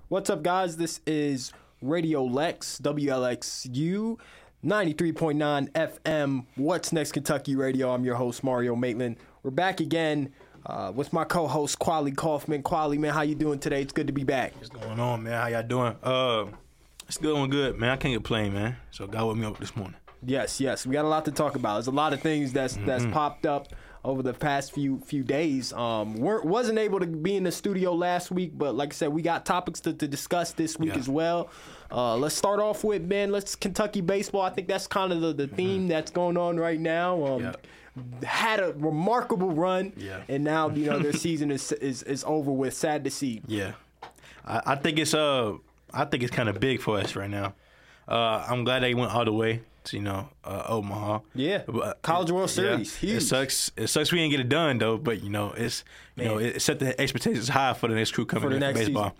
What's up, guys? This is Radio Lex, WLXU, 93.9 FM. What's Next Kentucky Radio? I'm your host, Mario Maitland. We're back again with my co-host, Quali Kaufman. Quali, man, how you doing today? It's good to be back. What's going on, man? How y'all doing? It's good, man. I can't complain, man. So God woke me up this morning. Yes. We got a lot to talk about. There's a lot of things that's popped up over the past few days. Wasn't able to be in the studio last week, but like I said, we got topics to discuss this week as well. Let's start off with, man, Kentucky baseball. I think that's kind of the theme that's going on right now. Had a remarkable run, and now their season is over with. Sad to see. Yeah, I think it's kind of big for us right now. I'm glad they went all the way to Omaha. Yeah, but, College World Series. Huge. It sucks we didn't get it done though. But it set the expectations high for the next crew coming in for baseball.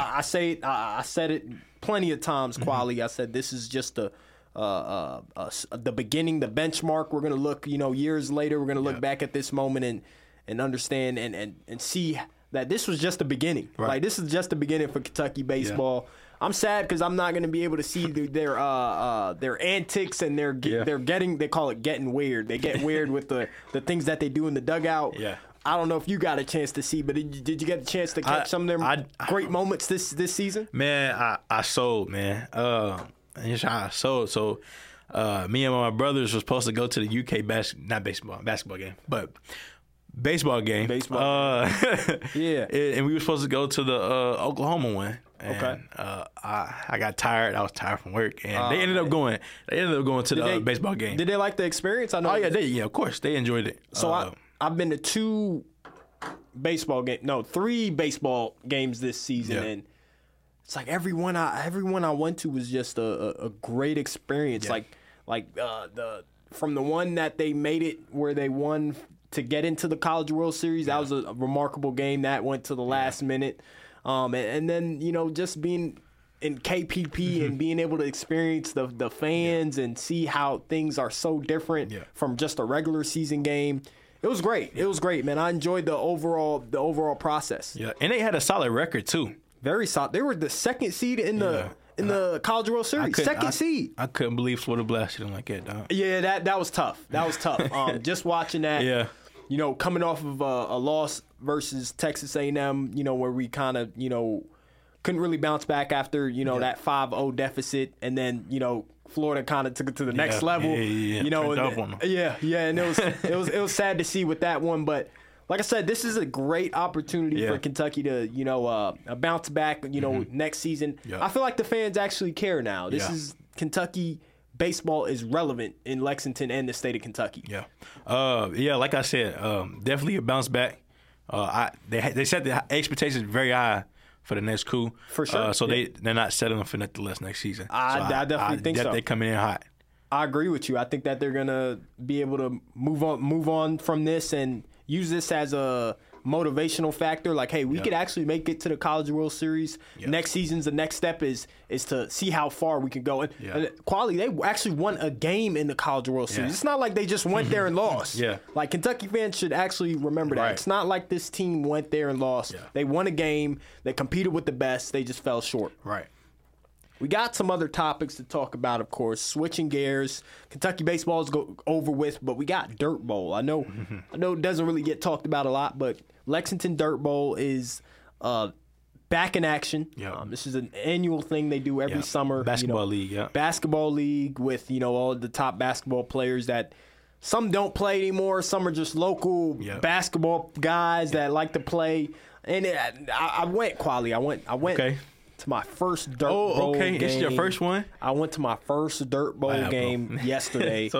I said it plenty of times, Quali. I said this is just the beginning, the benchmark. We're gonna look, years later. We're gonna look back at this moment and understand and see that this was just the beginning. Right. Like this is just the beginning for Kentucky baseball. Yeah. I'm sad because I'm not going to be able to see their antics and they call it getting weird. They get weird with the things that they do in the dugout. Yeah. I don't know if you got a chance to see, but did you get a chance to catch some of their great moments this season? Man, I sold, man. I sold. So me and my brothers were supposed to go to the UK basketball game, but baseball game. Yeah. And we were supposed to go to the Oklahoma one. And, I got tired. I was tired from work, and they ended up going. They ended up going to the baseball game. Did they like the experience? I know. Oh yeah, of course they enjoyed it. So I've been to 3 baseball games this season, and it's like everyone I went to was just a great experience. Yeah. From the one that they made it where they won to get into the College World Series. That was a remarkable game that went to the last minute. And then, just being in KPP and being able to experience the fans and see how things are so different from just a regular season game. It was great. It was great, man. I enjoyed the overall process. Yeah, and they had a solid record too. Very solid. They were the second seed in the College World Series. Second seed. I couldn't believe Florida blasted them like that, dog. Yeah, that was tough. That was tough. Just watching that. Yeah. Coming off of a loss versus Texas A&M, where we kind of, couldn't really bounce back after, that 5-0 deficit, and then, Florida kind of took it to the next level. And it was sad to see with that one, but like I said, this is a great opportunity for Kentucky to, bounce back, next season. Yeah. I feel like the fans actually care now. This is Kentucky. Baseball is relevant in Lexington and the state of Kentucky. Yeah, like I said, definitely a bounce back. They set the expectations very high for the next coup. For sure. So they're not settling for nothing less next season. I definitely think so. They're coming in hot. I agree with you. I think that they're gonna be able to move on from this and use this as a motivational factor. Like, hey, we could actually make it to the College World Series. Next season's the next step is to see how far we can go. And Quali, they actually won a game in the College World Series. It's not like they just went there and lost. Like, Kentucky fans should actually remember that. Right. It's not like this team went there and lost. They won a game. They competed with the best. They just fell short. Right. We got some other topics to talk about, of course. Switching gears, Kentucky baseball is over with, but we got Dirt Bowl. I know it doesn't really get talked about a lot, but Lexington Dirt Bowl is back in action. This is an annual thing they do every summer. Basketball league, Basketball league with all the top basketball players that some don't play anymore. Some are just local basketball guys that like to play. And I went, Quali. I went. Okay. To my first Dirt Bowl game. This is your first one? I went to my first Dirt Bowl game yesterday,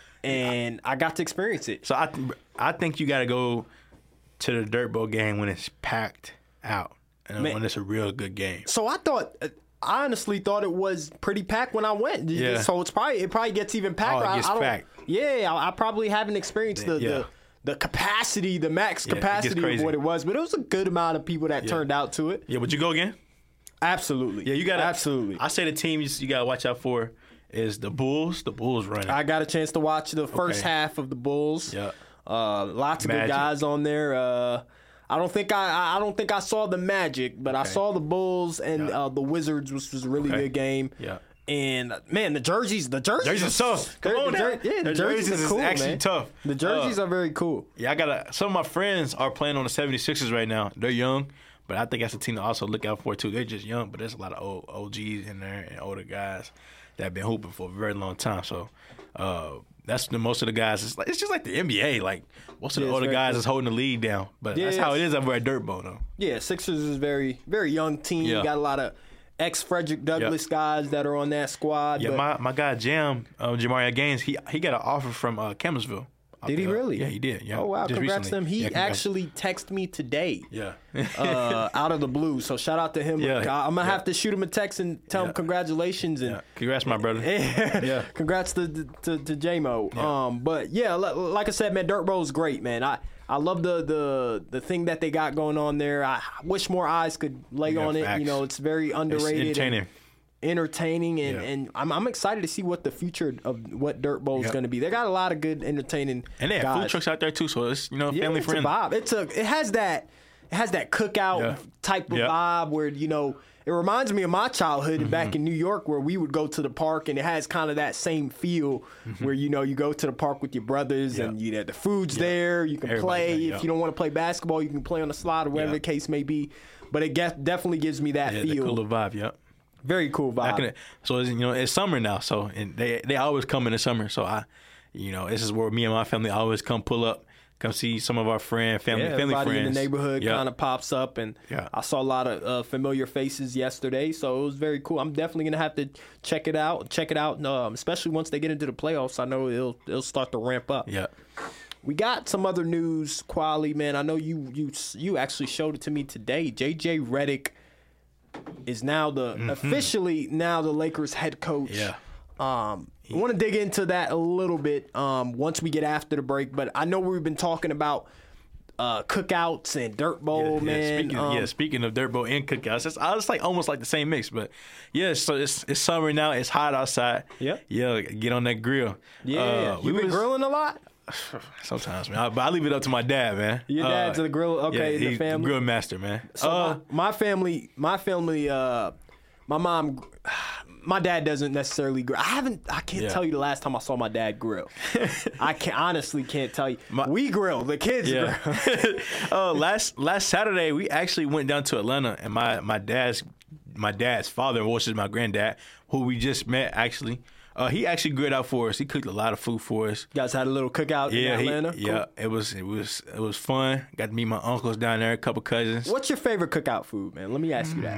and I got to experience it. So I think you got to go to the Dirt Bowl game when it's packed out and when it's a real good game. So I honestly thought it was pretty packed when I went. Yeah. So it probably gets even packed. Oh, it gets packed. Yeah, I probably haven't experienced the capacity, the max capacity of what it was, but it was a good amount of people that turned out to it. Yeah, would you go again? Absolutely. Yeah, you got absolutely. I say the team you got to watch out for is the Bulls. The Bulls running. I got a chance to watch the first half of the Bulls. Yeah. Lots of good guys on there. I don't think I saw the Magic, but I saw the Bulls and the Wizards, which was a really good game. Yeah. And man, the jerseys are tough. Come on, the jerseys are cool, actually man. tough. The jerseys are very cool. Yeah, I got some of my friends are playing on the 76ers right now. They're young, but I think that's a team to also look out for too. They're just young, but there's a lot of old OGs in there and older guys that have been hooping for a very long time. So that's most of the guys. It's just like the NBA. Like most of the older guys is holding the lead down. But that's how it is over at Dirt Bowl, though. Yeah, Sixers is very, very young team. Yeah. Got a lot of ex-Frederick Douglass guys that are on that squad. Yeah, but my guy Jamaria Gaines, he got an offer from Campbellsville. Did he really? Yeah, he did. Yeah. Oh wow! Just Congrats recently. to him. He congrats. actually texted me today. Yeah. Out of the blue. So shout out to him. Yeah. I'm gonna have to shoot him a text and tell him congratulations and Congrats, my brother. Yeah. congrats to J-Mo. Yeah. But yeah, like I said, man, Dirt Bowl is great, man. I love the thing that they got going on there. I wish more eyes could lay on it. Facts. You know, it's very underrated. It's entertaining and I'm excited to see what the future of what Dirt Bowl is going to be. They got a lot of good entertaining and they have guys. food trucks out there too, so it's family it's friendly. A vibe. It has that cookout type of vibe where it reminds me of my childhood back in New York where we would go to the park and it has kind of that same feel where you go to the park with your brothers and the food's there, you can play. If you don't want to play basketball, you can play on the slide or whatever the case may be. But it definitely gives me that feel. The cooler vibe, Very cool vibe. So it's summer now. So and they always come in the summer. So this is where me and my family always come come see some of our family friends. Everybody in the neighborhood kind of pops up, and I saw a lot of familiar faces yesterday. So it was very cool. I'm definitely gonna have to check it out. Especially once they get into the playoffs. I know it'll start to ramp up. Yeah. We got some other news, Quali, man. I know you actually showed it to me today. JJ Redick is now officially the Lakers head coach. Yeah. I want to dig into that a little bit once we get after the break, but I know we've been talking about cookouts and Dirt Bowl, man. Speaking of Dirt Bowl and cookouts, it's like almost like the same mix, but so it's summer now. It's hot outside. Yeah. Yeah, get on that grill. Yeah. You been grilling a lot? Sometimes, man. But I leave it up to my dad, man. Your dad's the grill, okay, in the family? The grill master, man. So my family, my mom, my dad doesn't necessarily grill. I can't tell you the last time I saw my dad grill. I honestly can't tell you. We grill, the kids grill. Last Saturday, we actually went down to Atlanta, and my dad's father, which is my granddad, who we just met actually. He actually grilled out for us. He cooked a lot of food for us. You guys had a little cookout in Atlanta? Cool. It was fun. Got to meet my uncles down there, a couple cousins. What's your favorite cookout food, man? Let me ask you that.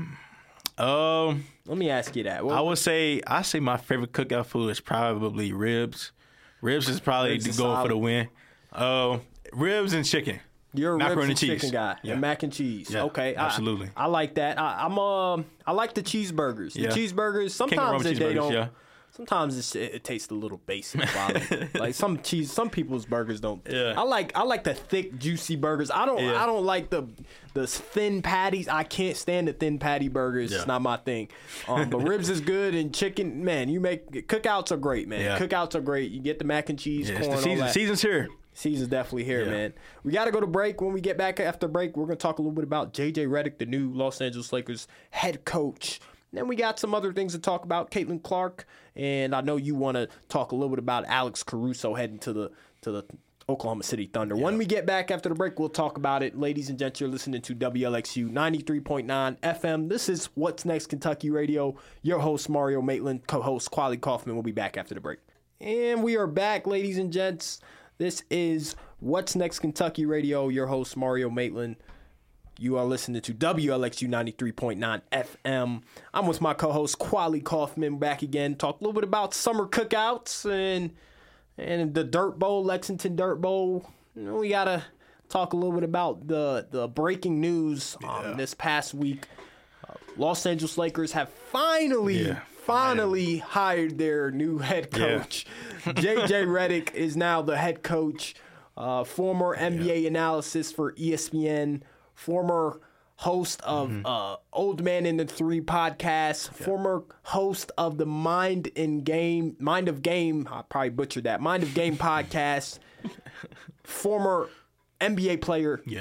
Let me ask you that. I say my favorite cookout food is probably ribs. Ribs is probably to go for the win. Ribs and chicken. You're a macaroni ribs and chicken guy. Yeah. And mac and cheese. Yeah, okay. Absolutely. I like that. I like the cheeseburgers. The cheeseburgers, sometimes they don't. Yeah. Sometimes it tastes a little basic quality. Like some people's burgers don't. Yeah. I like the thick, juicy burgers. I don't like the thin patties. I can't stand the thin patty burgers. Yeah. It's not my thing. But ribs is good, and chicken, man. Cookouts are great, man. Yeah. Cookouts are great. You get the mac and cheese, corn, all that. Season's here. Season's definitely here, man. We got to go to break. When we get back after break, we're going to talk a little bit about JJ Redick, the new Los Angeles Lakers head coach. Then we got some other things to talk about. Caitlin Clark, and I know you want to talk a little bit about Alex Caruso heading to the Oklahoma City Thunder. Yeah. When we get back after the break, we'll talk about it. Ladies and gents, you're listening to WLXU 93.9 FM. This is What's Next Kentucky Radio. Your host, Mario Maitland, co-host Quali Kaufman. We'll be back after the break. And we are back, ladies and gents. This is What's Next Kentucky Radio. Your host, Mario Maitland. You are listening to WLXU 93.9 FM. I'm with my co-host, Quali Kaufman, back again. Talk a little bit about summer cookouts and the Dirt Bowl, Lexington Dirt Bowl. We got to talk a little bit about the breaking news this past week. Los Angeles Lakers have finally hired their new head coach. JJ Redick is now the head coach. Former NBA analysis for ESPN. Former host of Old Man in the Three podcast, former host of the Mind of Game, I probably butchered that, Mind of Game podcast, former NBA player. Yeah.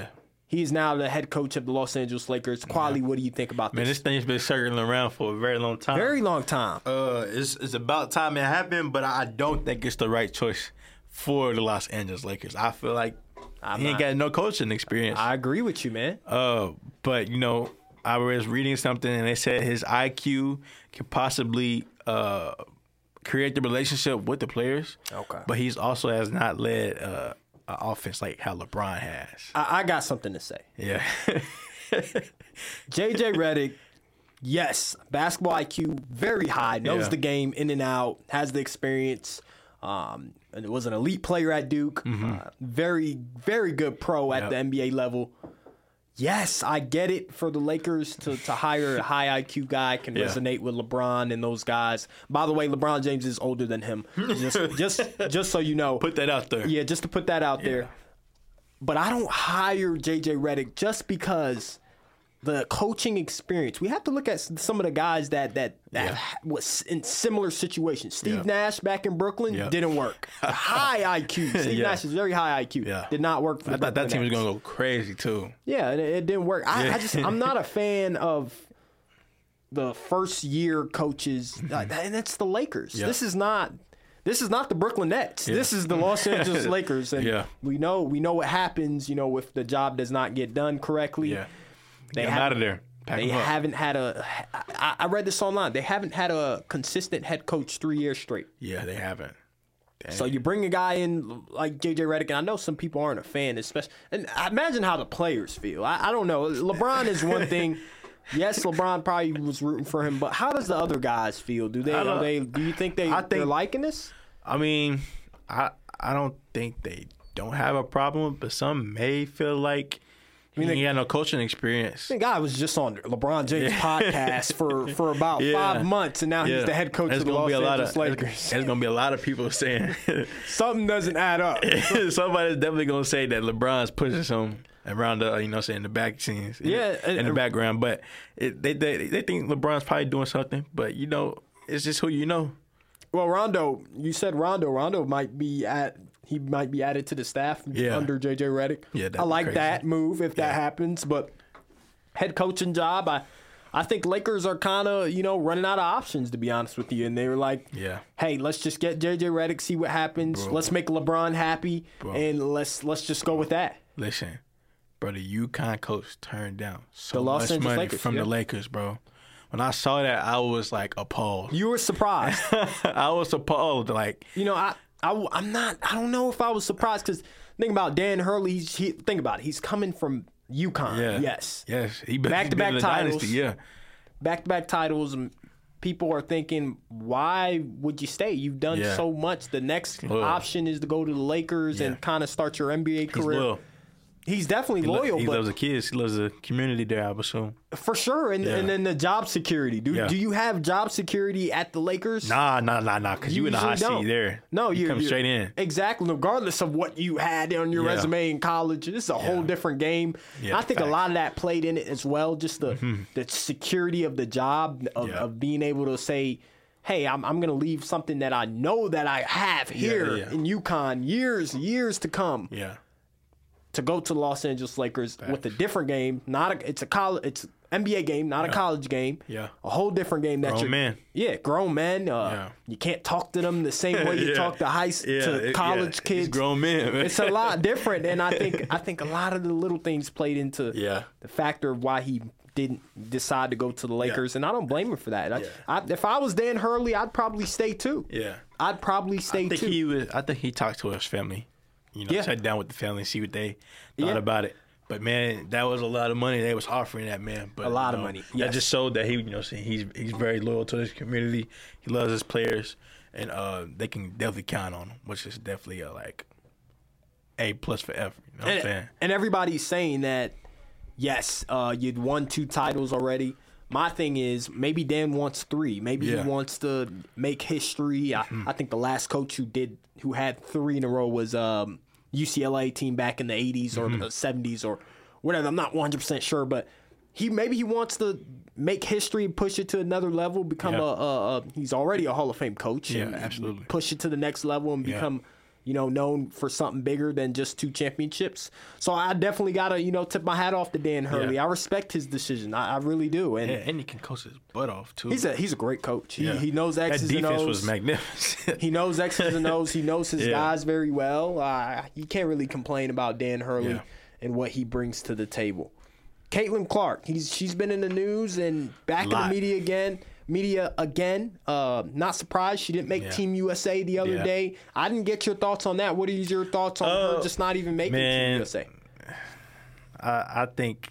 He is now the head coach of the Los Angeles Lakers. Quali, what do you think about Man, this? this thing's been circling around for a very long time. Very long time. It's about time it happened, but I don't think it's the right choice for the Los Angeles Lakers. I feel like he ain't got no coaching experience. I agree with you, man. But, you know, I was reading something, and they said his IQ can possibly create the relationship with the players. Okay. But he's also has not led an offense like how LeBron has. I got something to say. Yeah. JJ Redick, yes, basketball IQ very high, knows the game in and out, has the experience. And it was an elite player at Duke. Very, very good pro at the NBA level. Yes, I get it for the Lakers to hire a high IQ guy can resonate with LeBron and those guys. By the way, LeBron James is older than him. Just so you know. Put that out there. Yeah, just to put that out there. But I don't hire JJ Redick just because the coaching experience. We have to look at some of the guys that was in similar situations. Steve Nash back in Brooklyn didn't work. High IQ. Steve Nash is very high IQ. Yeah. Did not work for the I thought that team was Brooklyn going to go crazy, too. Yeah, it didn't work. I'm not a fan of the first year coaches, and it's the Lakers. Yeah. This is not the Brooklyn Nets. This is the Los Angeles Lakers, and we know what happens. You know, if the job does not get done correctly. Yeah. Get him out of there. They haven't had I read this online. They haven't had a consistent head coach 3 years straight. Yeah, they haven't. Dang. So you bring a guy in like JJ Redick, and I know some people aren't a fan, especially. And I imagine how the players feel. I don't know. LeBron is one thing. Yes, LeBron probably was rooting for him, but how does the other guys feel? Do you think they're liking this? I mean, I don't think they don't have a problem, but some may feel like he got no coaching experience. The guy was just on LeBron James' podcast for about 5 months, and now he's the head coach of the Los Angeles Lakers. There's going to be a lot of people saying something doesn't add up. Somebody's definitely going to say that LeBron's pushing him around the, the back scenes, in the background. But they think LeBron's probably doing something. But, it's just who you know. Well, Rondo, you said Rondo might be added to the staff under JJ Redick. Yeah, I like that move if that happens. But head coaching job, I think Lakers are kind of running out of options, to be honest with you. And they were like, hey, let's just get JJ Redick, see what happens. Bro. Let's make LeBron happy, and let's just go with that. Listen, bro, the UConn coach turned down so much money from the Lakers, bro. When I saw that, I was like appalled. You were surprised. I was appalled. Like, I'm not. I don't know if I was surprised because think about Dan Hurley. Think about it. He's coming from UConn. Yeah. Yes. He back-to-back titles. Dynasty, back-to-back titles, and people are thinking, why would you stay? You've done so much. The next option is to go to the Lakers and kind of start your NBA career. He's loyal. He's definitely loyal. He loves the kids. He loves the community there, I would assume. For sure. And then the job security. Do you have job security at the Lakers? Nah. Because you in the hot seat there. No, you come straight in. Exactly. Regardless of what you had on your resume in college, this is a whole different game. Yeah, I think a lot of that played in it as well. Just the security of the job, of being able to say, hey, I'm going to leave something that I know that I have here in UConn years to come. Yeah. To go to the Los Angeles Lakers with a different game, it's NBA game, not a college game. Yeah, a whole different game. Grown men. Yeah, grown men. You can't talk to them the same way you talk to college kids. It's grown men. Man. It's a lot different, and I think a lot of the little things played into the factor of why he didn't decide to go to the Lakers, and I don't blame him for that. If I was Dan Hurley, I'd probably stay too. Yeah, I'd probably stay too. I think he talked to his family. Sat down with the family and see what they thought about it. But, man, that was a lot of money they was offering that man. But, a lot of money. That just showed that he's very loyal to his community. He loves his players, and they can definitely count on him, which is definitely A+ for effort. You know what I'm saying? And everybody's saying that, yes, you'd won 2 titles already. My thing is maybe Dan wants 3. Maybe he wants to make history. I think the last coach who had 3 in a row was UCLA team back in the 80s or the 70s or whatever. I'm not 100% sure, but maybe he wants to make history, push it to another level, become he's already a Hall of Fame coach. Yeah, absolutely. Push it to the next level and become known for something bigger than just 2 championships. So I definitely got to, tip my hat off to Dan Hurley. Yeah. I respect his decision. I really do. And he can coach his butt off, too. He's a great coach. He knows X's and O's. That defense was magnificent. He knows X's and O's. He knows his guys very well. You can't really complain about Dan Hurley and what he brings to the table. Caitlin Clark, she's been in the news and back in the media again. Not surprised she didn't make Team USA the other day. I didn't get your thoughts on that. What are your thoughts on her just not even making Team USA? I think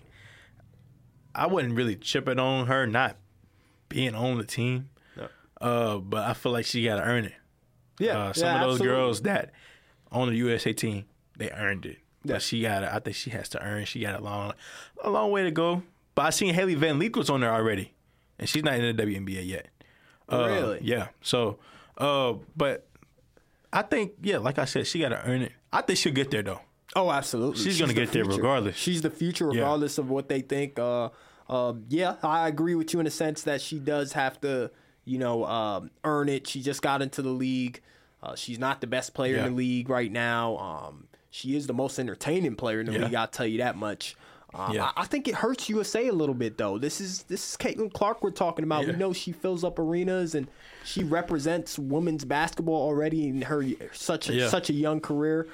I wouldn't really chip it on her not being on the team. No. But I feel like she got to earn it. Yeah. Some of those absolutely. girls that on the USA team, they earned it. Yeah. But I think she has to earn. She got a long way to go. But I seen Haley Van Leek was on there already. And she's not in the WNBA yet. Really? Yeah. So, but I think, like I said, she got to earn it. I think she'll get there, though. Oh, absolutely. She's going to get there regardless. She's the future regardless of what they think. I agree with you in the sense that she does have to, earn it. She just got into the league. She's not the best player in the league right now. She is the most entertaining player in the league, I'll tell you that much. I think it hurts USA a little bit, though. This is Caitlin Clark we're talking about. We know she fills up arenas and she represents women's basketball already in her such a young career.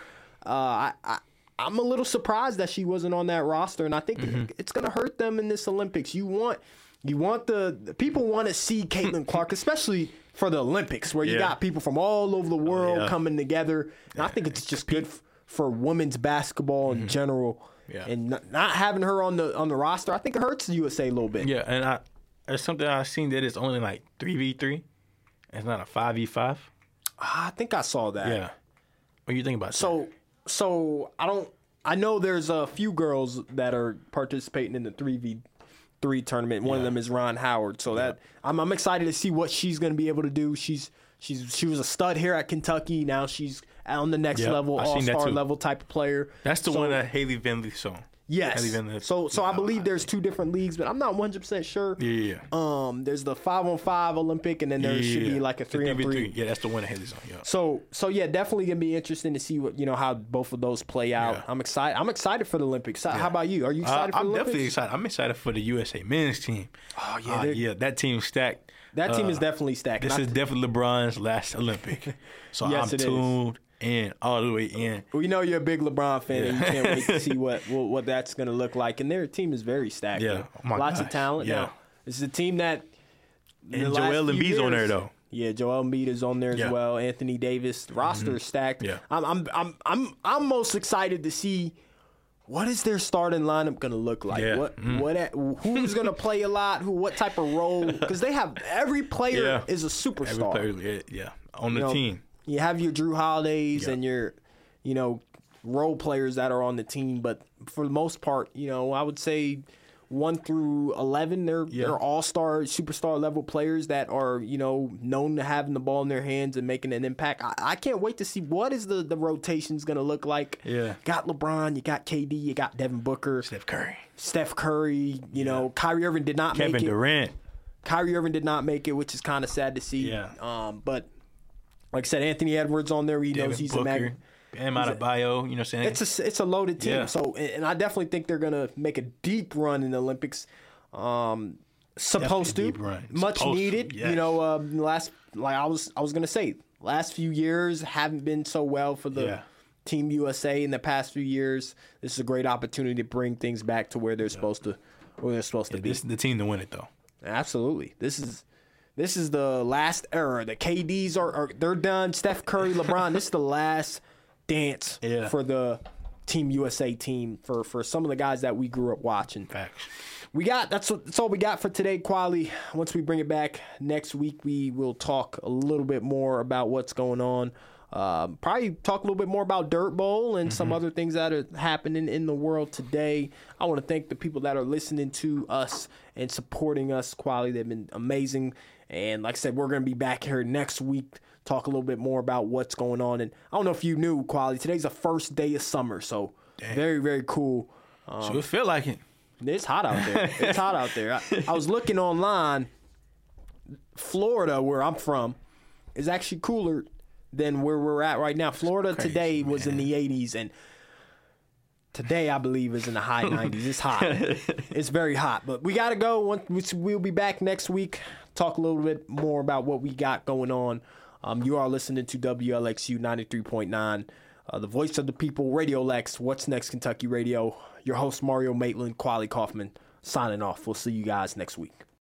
I'm a little surprised that she wasn't on that roster, and I think it's going to hurt them in this Olympics. You want the people want to see Caitlin Clark, especially for the Olympics, where you got people from all over the world coming together. And I think it's just good for women's basketball in general. Yeah. And not having her on the roster, I think it hurts the USA a little bit. Yeah, and there's something I've seen that it's only like 3v3. It's not a 5v5. I think I saw that. Yeah. What do you think about that? So I know there's a few girls that are participating in the 3v3 tournament. One of them is Ron Howard. So that I'm excited to see what she's going to be able to do. She was a stud here at Kentucky. Now she's on the next level, all-star level type of player. That's the one that Haley Van Leek saw. Yes. So I believe there's 2 different leagues, but I'm not 100% sure. Yeah. There's the 5-on-5 Olympic, and then there should be like a 3-on-3. Yeah, that's the one that Haley's on. Yeah. So definitely gonna be interesting to see what how both of those play out. Yeah. I'm excited for the Olympics. How about you? Are you excited for the Olympics? I'm definitely excited. I'm excited for the USA men's team. Oh yeah, that team's stacked. That team is definitely stacked. This is definitely LeBron's last Olympic. So I'm tuned in all the way in. We know you're a big LeBron fan, and you can't wait to see what that's going to look like. And their team is very stacked. Yeah, lots of talent. Yeah, now, this is a team that. And Joel Embiid's on there though. Yeah, Joel Embiid is on there as well. Anthony Davis. The roster is stacked. Yeah. I'm most excited to see. What is their starting lineup going to look like? Yeah. Who's going to play a lot? What type of role? Because they have every player is a superstar. Every player, on the team. You have your Drew Holidays and your, role players that are on the team, but for the most part, I would say 1 through 11, they're all-star, superstar level players that are, known to having the ball in their hands and making an impact. I can't wait to see what is the rotation's going to look like. Yeah. Got LeBron, you got KD, you got Devin Booker. Steph Curry, Kyrie Irving did not make it. Kevin Durant. Kyrie Irving did not make it, which is kind of sad to see. Yeah. But like I said, Anthony Edwards on there. He knows he's a mag. Bam Adebayo, you know what I'm saying? It's a loaded team. Yeah. So, and I definitely think they're gonna make a deep run in the Olympics. Supposed to, much needed. Yes. I was gonna say, last few years haven't been so well for the Team USA in the past few years. This is a great opportunity to bring things back to where they're supposed to, be. This is the team to win it, though. Absolutely, this is the last era. The KDs they're done. Steph Curry, LeBron. This is the last dance for the Team USA team for some of the guys that we grew up watching. Facts. That's all we got for today, Quali. Once we bring it back next week, we will talk a little bit more about what's going on. Probably talk a little bit more about Dirt Bowl and some other things that are happening in the world today. I want to thank the people that are listening to us and supporting us, Quali. They've been amazing. And like I said, we're going to be back here next week, talk a little bit more about what's going on. And I don't know if you knew, Quali, today's the first day of summer, so very, very cool. So it feel like it. It's hot out there. It's hot out there. I was looking online. Florida, where I'm from, is actually cooler than where we're at right now. Florida crazy, today was in man. the 80s, and today I believe is in the high 90s. It's hot. It's very hot. But we got to go. We'll be back next week. Talk a little bit more about what we got going on. You are listening to WLXU 93.9, the voice of the people, Radio Lex, What's Next Kentucky Radio. Your host, Mario Maitland, Quali Kaufman, signing off. We'll see you guys next week.